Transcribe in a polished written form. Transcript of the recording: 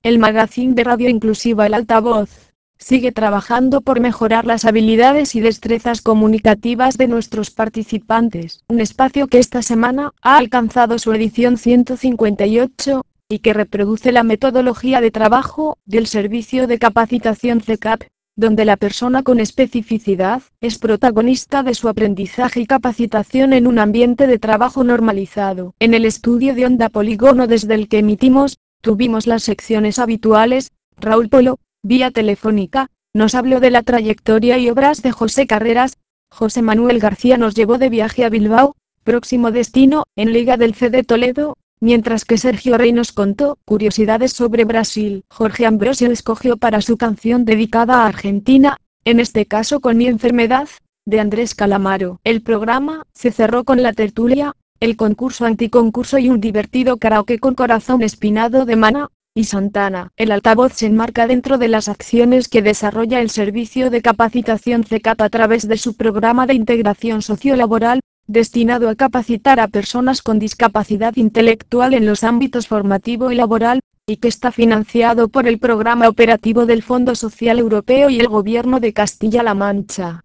el magazine de radio inclusiva El Altavoz sigue trabajando por mejorar las habilidades y destrezas comunicativas de nuestros participantes, un espacio que esta semana ha alcanzado su edición 158, y que reproduce la metodología de trabajo del servicio de capacitación CCAP, donde la persona con especificidad es protagonista de su aprendizaje y capacitación en un ambiente de trabajo normalizado. En el estudio de Onda Polígono desde el que emitimos, tuvimos las secciones habituales. Raúl Polo, vía telefónica, nos habló de la trayectoria y obras de José Carreras. José Manuel García nos llevó de viaje a Bilbao, próximo destino, en Liga del C de Toledo, mientras que Sergio Rey nos contó curiosidades sobre Brasil. Jorge Ambrosio escogió para su canción dedicada a Argentina, en este caso con Mi enfermedad, de Andrés Calamaro. El programa se cerró con la tertulia, el concurso anticoncurso y un divertido karaoke con Corazón Espinado de Maná y Santana. El altavoz se enmarca dentro de las acciones que desarrolla el servicio de capacitación CCAP a través de su programa de integración sociolaboral, destinado a capacitar a personas con discapacidad intelectual en los ámbitos formativo y laboral, y que está financiado por el Programa Operativo del Fondo Social Europeo y el Gobierno de Castilla-La Mancha.